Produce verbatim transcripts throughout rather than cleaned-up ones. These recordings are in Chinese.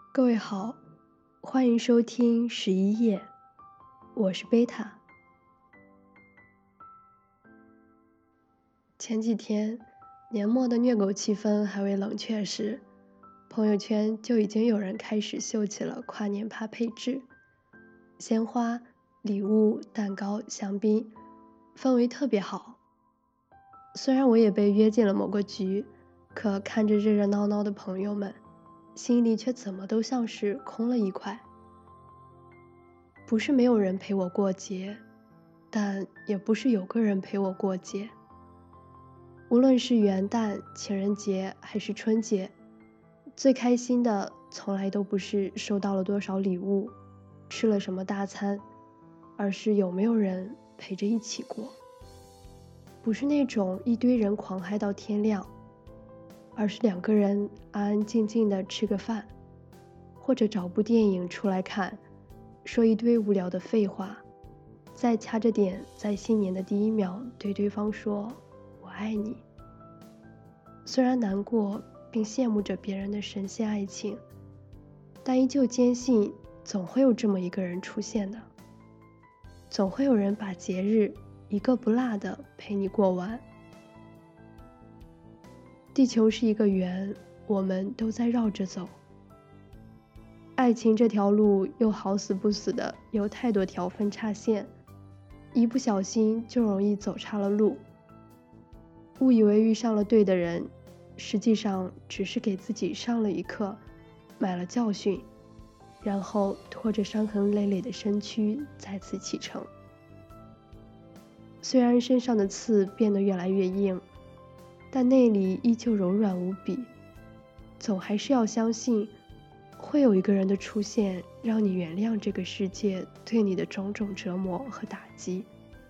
各位好，欢迎收听十一夜，我是贝塔。前几天，年末的虐狗气氛还未冷却时，朋友圈就已经有人开始秀起了跨年趴配置，鲜花、礼物、蛋糕、香槟，氛围特别好。虽然我也被约进了某个局，可看着热热闹闹的朋友们，心里却怎么都像是空了一块。不是没有人陪我过节，但也不是有个人陪我过节。无论是元旦、情人节还是春节，最开心的从来都不是收到了多少礼物，吃了什么大餐，而是有没有人陪着一起过。不是那种一堆人狂嗨到天亮，而是两个人安安静静的吃个饭，或者找部电影出来看，说一堆无聊的废话，再掐着点在新年的第一秒对对方说我爱你。虽然难过并羡慕着别人的神仙爱情，但依旧坚信总会有这么一个人出现的，总会有人把节日一个不落的陪你过完。地球是一个圆，我们都在绕着走。爱情这条路又好死不死的有太多条分叉线，一不小心就容易走岔了路。误以为遇上了对的人，实际上只是给自己上了一课，买了教训，然后拖着伤痕累累的身躯再次启程。虽然身上的刺变得越来越硬，但内里依旧柔软无比，总还是要相信会有一个人的出现，让你原谅这个世界对你的种种折磨和打击。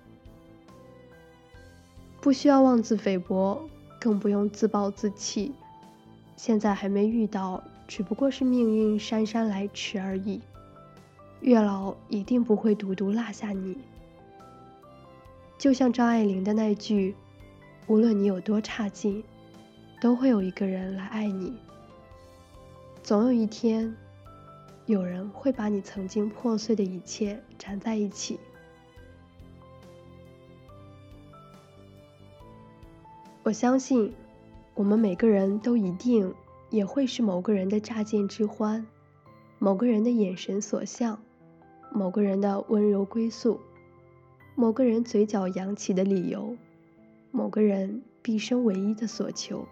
不需要妄自菲薄，更不用自暴自弃，现在还没遇到，只不过是命运姗姗来迟而已。月老一定不会独独落下你。就像张爱玲的那句，无论你有多差劲，都会有一个人来爱你。总有一天，有人会把你曾经破碎的一切粘在一起。我相信，我们每个人都一定也会是某个人的乍见之欢，某个人的眼神所向，某个人的温柔归宿，某个人嘴角扬起的理由，某个人毕生唯一的所求。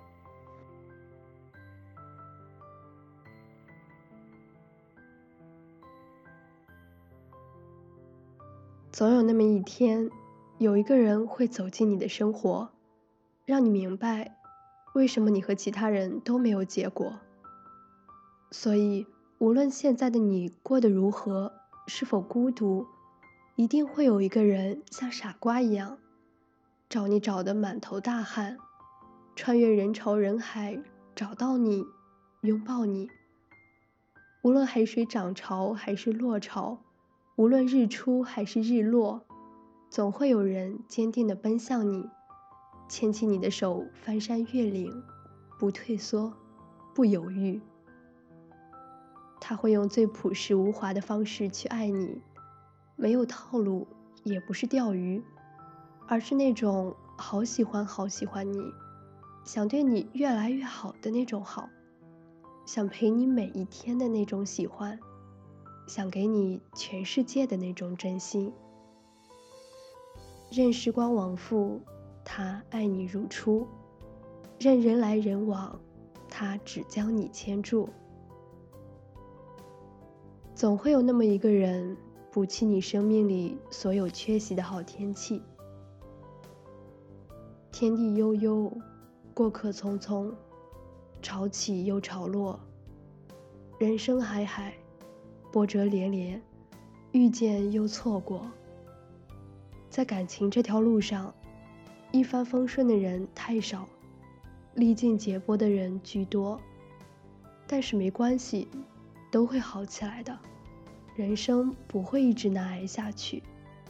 总有那么一天，有一个人会走进你的生活，让你明白为什么你和其他人都没有结果。所以无论现在的你过得如何，是否孤独，一定会有一个人像傻瓜一样找你找得满头大汗，穿越人潮人海找到你，拥抱你。无论海水涨潮还是落潮，无论日出还是日落，总会有人坚定地奔向你，牵起你的手，翻山越岭，不退缩，不犹豫。他会用最朴实无华的方式去爱你，没有套路，也不是钓鱼，而是那种好喜欢好喜欢你，想对你越来越好的那种好，想陪你每一天的那种喜欢，想给你全世界的那种真心。任时光往复，他爱你如初；任人来人往，他只将你牵住。总会有那么一个人，补齐你生命里所有缺席的好天气。天地悠悠，过客匆匆，潮起又潮落，人生海海，波折连连，遇见又错过。在感情这条路上，一帆风顺的人太少，历尽劫波的人居多。但是没关系，都会好起来的，人生不会一直难挨下去。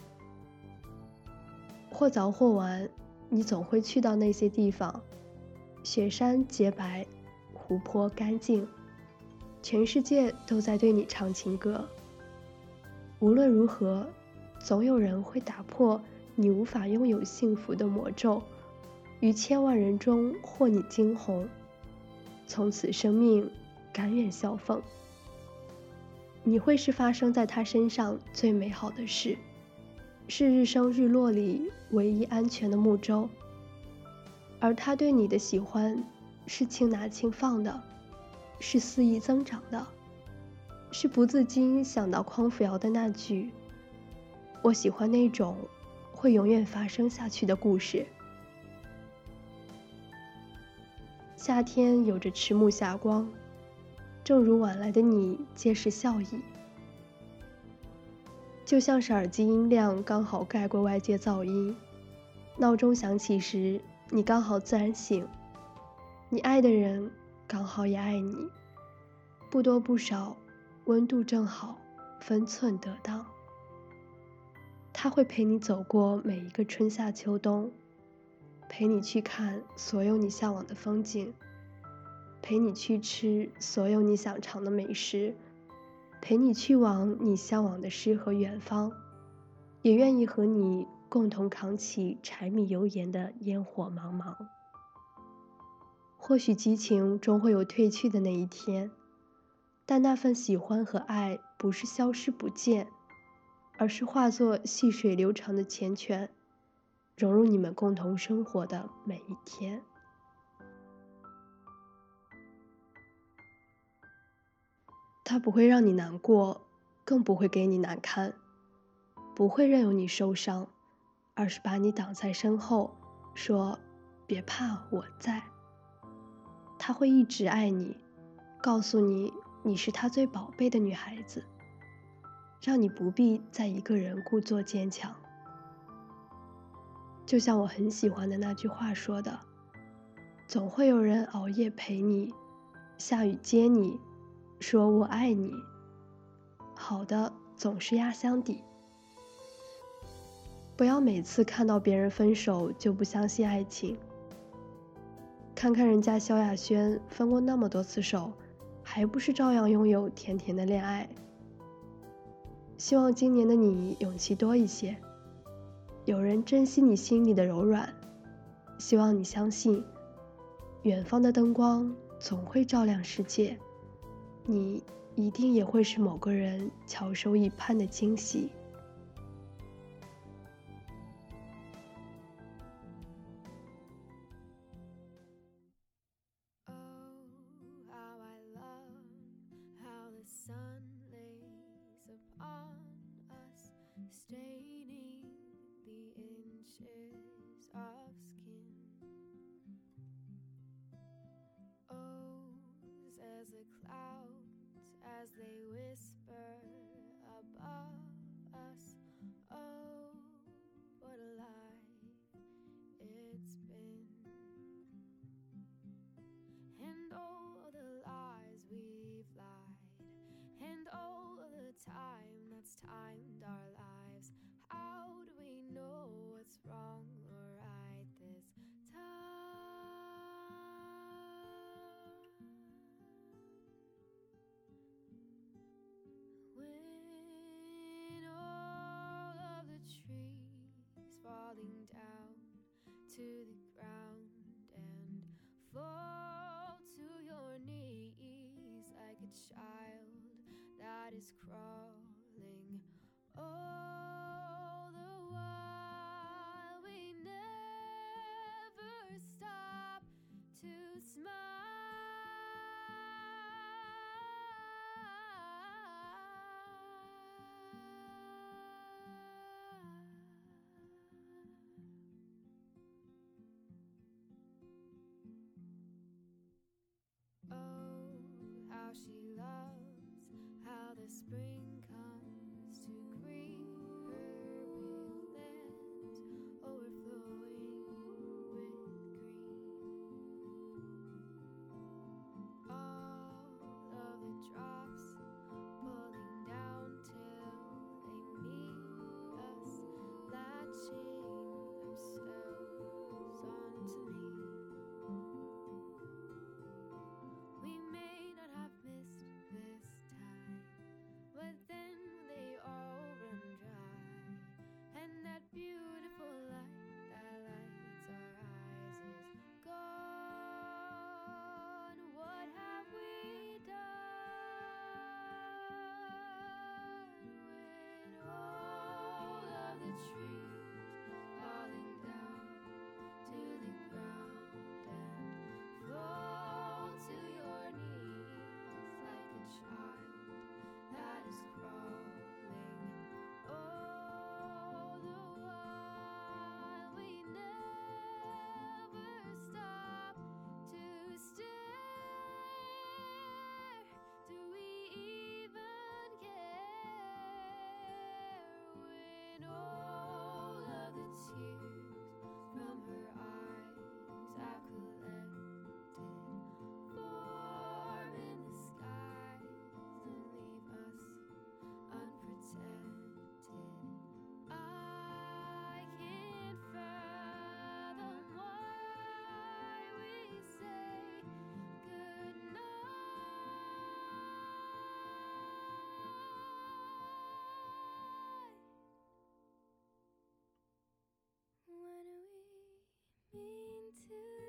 或早或晚，你总会去到那些地方，雪山洁白，湖泊干净， 全世界都在对你唱情歌。无论如何，总有人会打破你无法拥有幸福的魔咒，于千万人中获你惊鸿，从此生命甘愿笑凤。你会是发生在他身上最美好的事，是日升日落里唯一安全的木舟，而他对你的喜欢是轻拿轻放的，是肆意增长的，是不自禁想到匡扶摇的那句我喜欢那种会永远发生下去的故事。夏天有着迟暮霞光，正如晚来的你皆是笑意，就像是耳机音量刚好盖过外界噪音，闹钟响起时你刚好自然醒，你爱的人刚好也爱你，不多不少，温度正好，分寸得当。他会陪你走过每一个春夏秋冬，陪你去看所有你向往的风景，陪你去吃所有你想尝的美食，陪你去往你向往的诗和远方，也愿意和你共同扛起柴米油盐的烟火茫茫。或许激情终会有褪去的那一天，但那份喜欢和爱不是消失不见，而是化作细水流长的缱绻，融入你们共同生活的每一天。它不会让你难过，更不会给你难堪，不会任由你受伤，而是把你挡在身后，说别怕，我在。他会一直爱你，告诉你你是他最宝贝的女孩子，让你不必再一个人故作坚强。就像我很喜欢的那句话说的，总会有人熬夜陪你，下雨接你，说我爱你。好的总是压箱底。不要每次看到别人分手就不相信爱情，看看人家萧亚轩分过那么多次手，还不是照样拥有甜甜的恋爱。希望今年的你勇气多一些，有人珍惜你心里的柔软。希望你相信，远方的灯光总会照亮世界，你一定也会是某个人翘首以盼的惊喜。 Staining the inches of skin. O's as the clouds as they whisper above us. Oh, what a life it's been. And all the lies we've lied, and all the time that's timed our lives. How do we know what's wrong or right this time? When all of the trees falling down to the ground and fall to your knees like a child that is crawling, all the while we never stop to smile. Oh, how she loves how the spring comes to greet mean to